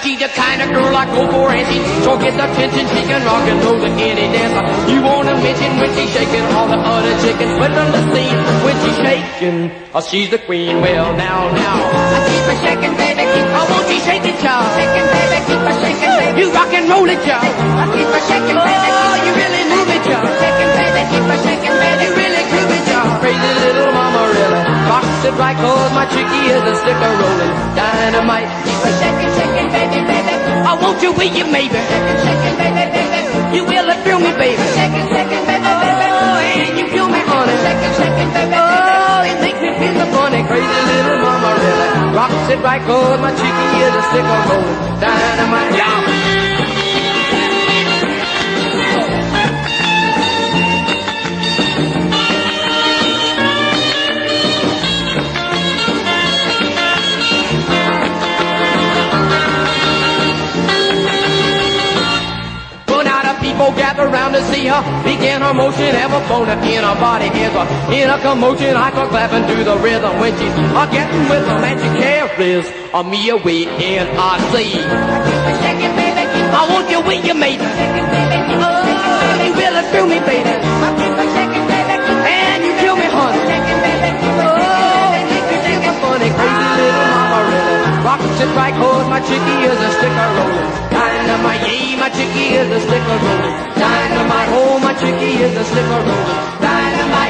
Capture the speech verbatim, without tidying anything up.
she's the kind of girl I go for, and she sure gets attention. She can rock and roll to any dancer you wanna mention. When she's shaking, all the other chickens put on the scene. When she's shaking, oh, she's the queen. Well, now, now, I keep her shaking, baby. Keep her, won't you shake it, y'all? Shaking, baby. Keep her shaking, baby. You rock and roll it, y'all. I keep her shaking, baby. Oh, you really move it, y'all. Shaking, baby. Keep her shaking, baby. You really groove it, y'all. Crazy little mama, really rocks it right, 'cause my chickie is a sticker rolling dynamite. Keep her shaking, shaking, baby, baby. Oh, won't you, will you, maybe? Shaking, shaking, baby, baby. You will thrill me, baby. Shaking, shaking, baby, baby. Oh, and you feel me, honey. Shaking, shaking, baby, baby. Oh, it makes me feel so funny. Crazy little mama, really rocks it right, 'cause my chickie is a sticker rolling dynamite, y'all. People gather round to see her begin her motion. Every bone in her body is a, in a commotion. I go clapping to the rhythm when she's a getting with the magic carries a me away in our sea. Shaking, baby, I want you with you, mate. Oh, you will thrill me, baby. And you kill me, honey. Oh, it makes me feel so funny. Crazy little mama, really rocks it right, 'cause my chickie is a sticker rolling dynamite. Yeah, my chickie is a sticker rolling dynamite. Oh, my chickie is a sticker rolling dynamite.